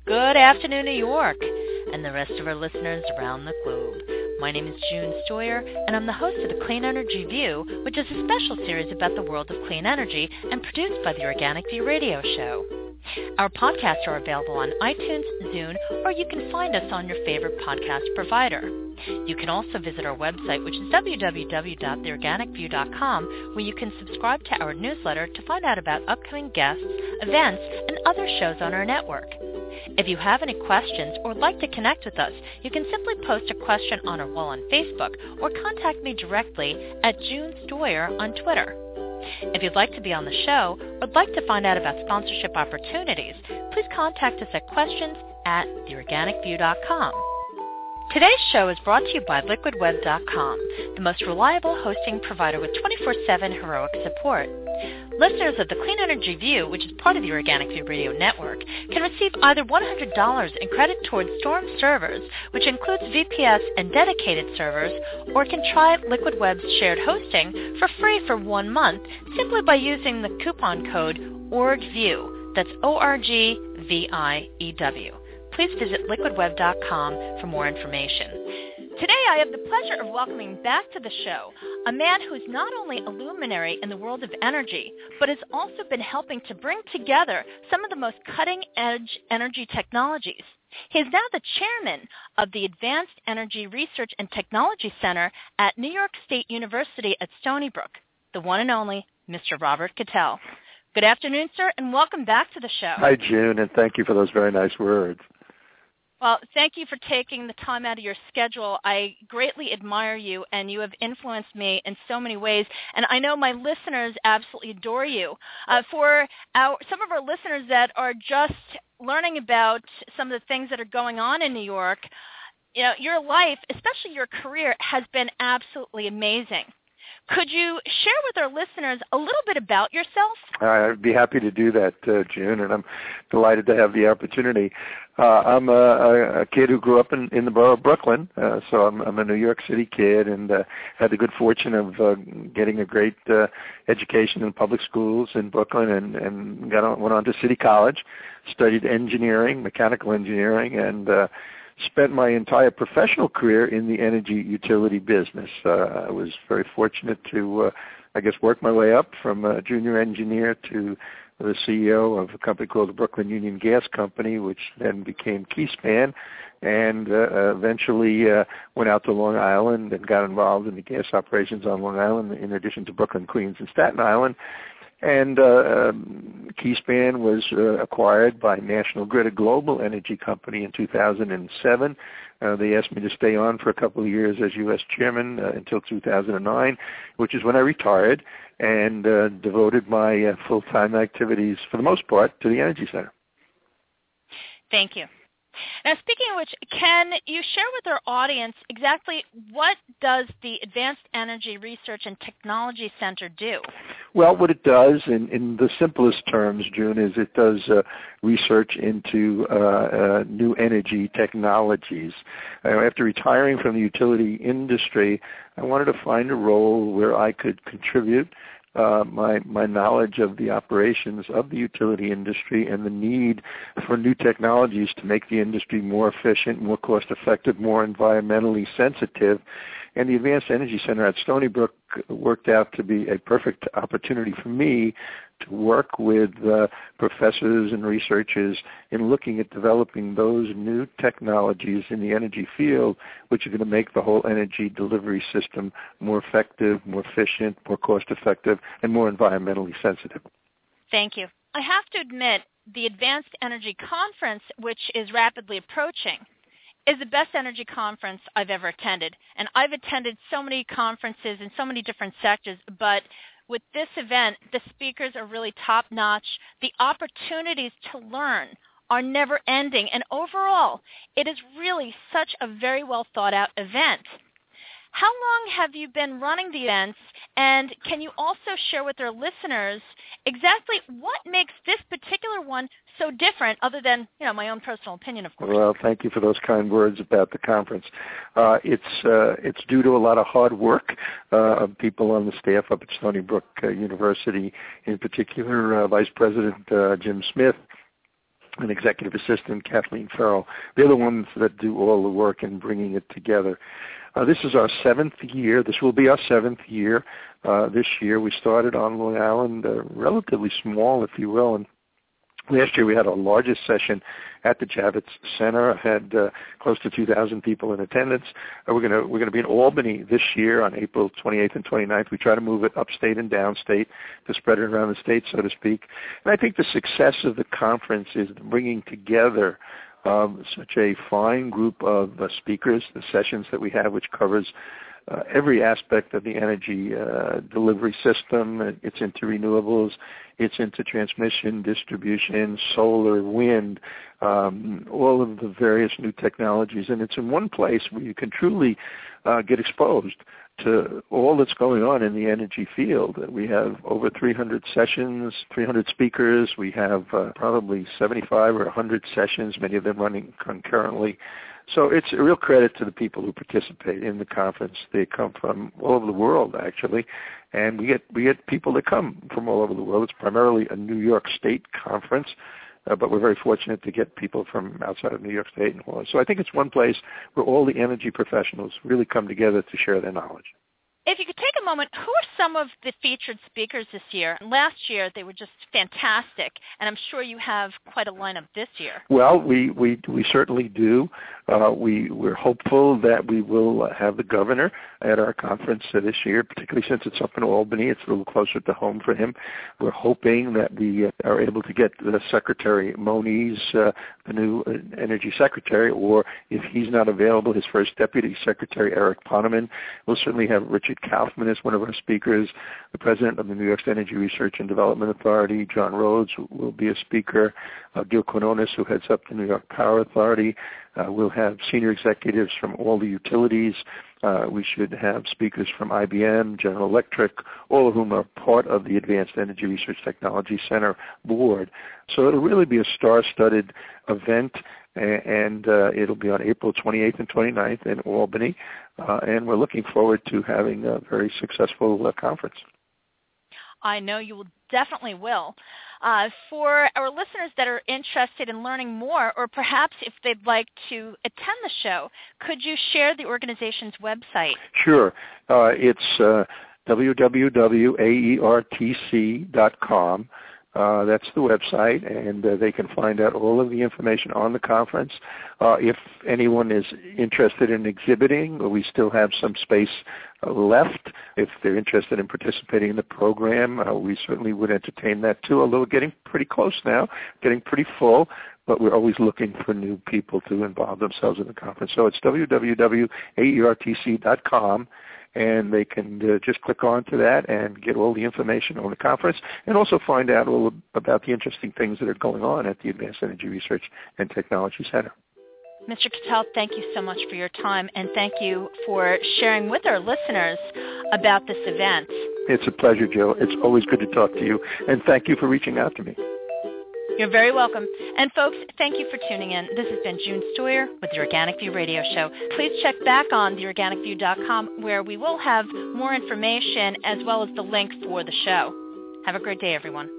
Good afternoon, New York, and the rest of our listeners around the globe. My name is June Stoyer, and I'm the host of the Clean Energy View, which is a special series about the world of clean energy and produced by the Organic View Radio Show. Our podcasts are available on iTunes, Zune, or you can find us on your favorite podcast provider. You can also visit our website, which is www.theorganicview.com, where you can subscribe to our newsletter to find out about upcoming guests, events, and other shows on our network. If you have any questions or would like to connect with us, you can simply post a question on our wall on Facebook or contact me directly at June Stoyer on Twitter. If you'd like to be on the show or would like to find out about sponsorship opportunities, please contact us at questions@theorganicview.com. Today's show is brought to you by LiquidWeb.com, the most reliable hosting provider with 24/7 heroic support. Listeners of the Clean Energy View, which is part of the Organic View Radio Network, can receive either $100 in credit towards Storm servers, which includes VPS and dedicated servers, or can try LiquidWeb's shared hosting for free for 1 month simply by using the coupon code ORGVIEW. That's ORGVIEW. Please visit liquidweb.com for more information. Today I have the pleasure of welcoming back to the show a man who's not only a luminary in the world of energy, but has also been helping to bring together some of the most cutting-edge energy technologies. He is now the chairman of the Advanced Energy Research and Technology Center at New York State University at Stony Brook, the one and only Mr. Robert Cattell. Good afternoon, sir, and welcome back to the show. Hi, June, and thank you for those very nice words. Well, thank you for taking the time out of your schedule. I greatly admire you, and you have influenced me in so many ways. And I know my listeners absolutely adore you. For some of our listeners that are just learning about some of the things that are going on in New York, you know, your life, especially your career, has been absolutely amazing. Could you share with our listeners a little bit about yourself? I'd be happy to do that, June, and I'm delighted to have the opportunity. I'm a kid who grew up in the borough of Brooklyn, so I'm a New York City kid, and had the good fortune of getting a great education in public schools in Brooklyn, and went on to City College, studied engineering, mechanical engineering, and spent my entire professional career in the energy utility business. I was very fortunate to, work my way up from a junior engineer to the CEO of a company called the Brooklyn Union Gas Company, which then became Keyspan, and eventually went out to Long Island and got involved in the gas operations on Long Island, in addition to Brooklyn, Queens, and Staten Island. And Keyspan was acquired by National Grid, a global energy company, in 2007. They asked me to stay on for a couple of years as U.S. chairman until 2009, which is when I retired and devoted my full-time activities, for the most part, to the Energy Center. Thank you. Now, speaking of which, can you share with our audience exactly what does the Advanced Energy Research and Technology Center do? Well, what it does, in the simplest terms, June, is it does research into new energy technologies. After retiring from the utility industry, I wanted to find a role where I could contribute my knowledge of the operations of the utility industry and the need for new technologies to make the industry more efficient, more cost-effective, more environmentally sensitive. And the Advanced Energy Center at Stony Brook worked out to be a perfect opportunity for me to work with professors and researchers in looking at developing those new technologies in the energy field, which are going to make the whole energy delivery system more effective, more efficient, more cost-effective, and more environmentally sensitive. Thank you. I have to admit, the Advanced Energy Conference, which is rapidly approaching, is the best energy conference I've ever attended. And I've attended so many conferences in so many different sectors, but with this event, the speakers are really top-notch. The opportunities to learn are never-ending. And overall, it is really such a very well-thought-out event. How long have you been running the events, and can you also share with our listeners exactly what makes this particular one so different, other than, my own personal opinion, of course? Well, thank you for those kind words about the conference. It's due to a lot of hard work of people on the staff up at Stony Brook University, in particular Vice President Jim Smith, and executive assistant Kathleen Farrell. They're the ones that do all the work in bringing it together. This is our 7th year. This will be our 7th year. This year we started on Long Island, relatively small, if you will, and last year we had our largest session at the Javits Center. Had close to 2,000 people in attendance. We're going to be in Albany this year on April 28th and 29th. We try to move it upstate and downstate to spread it around the state, so to speak. And I think the success of the conference is bringing together such a fine group of speakers, the sessions that we have, which covers every aspect of the energy delivery system. It's into renewables, it's into transmission, distribution, solar, wind, all of the various new technologies. And it's in one place where you can truly get exposed to all that's going on in the energy field. We have over 300 sessions, 300 speakers. We have probably 75 or 100 sessions, many of them running concurrently. So it's a real credit to the people who participate in the conference. They come from all over the world, actually, and we get people that come from all over the world. It's primarily a New York State conference, but we're very fortunate to get people from outside of New York State. So I think it's one place where all the energy professionals really come together to share their knowledge. If you could take a moment, who are some of the featured speakers this year? Last year they were just fantastic, and I'm sure you have quite a lineup this year. Well, we certainly do. We're hopeful that we will have the governor at our conference this year, particularly since it's up in Albany. It's a little closer to home for him. We're hoping that we are able to get the Secretary Moniz, the new Energy Secretary, or if he's not available, his first Deputy Secretary, Eric Poneman. We'll certainly have Richard Kaufman as one of our speakers. The president of the New York Energy Research and Development Authority, John Rhodes, will be a speaker. Gil Quinones, who heads up the New York Power Authority. We'll have senior executives from all the utilities. We should have speakers from IBM, General Electric, all of whom are part of the Advanced Energy Research Technology Center board. So it'll really be a star-studded event, and it'll be on April 28th and 29th in Albany, and we're looking forward to having a very successful conference. I know you definitely will. For our listeners that are interested in learning more, or perhaps if they'd like to attend the show, could you share the organization's website? Sure. It's www.aertc.com. That's the website, and they can find out all of the information on the conference. If anyone is interested in exhibiting, we still have some space left. If they're interested in participating in the program, we certainly would entertain that too, although we're getting pretty close now, getting pretty full, but we're always looking for new people to involve themselves in the conference. So it's www.aertc.com. And they can just click on to that and get all the information on the conference and also find out all about the interesting things that are going on at the Advanced Energy Research and Technology Center. Mr. Cattell, thank you so much for your time, and thank you for sharing with our listeners about this event. It's a pleasure, Jill. It's always good to talk to you, and thank you for reaching out to me. You're very welcome. And folks, thank you for tuning in. This has been June Stoyer with the Organic View Radio Show. Please check back on theorganicview.com where we will have more information as well as the link for the show. Have a great day, everyone.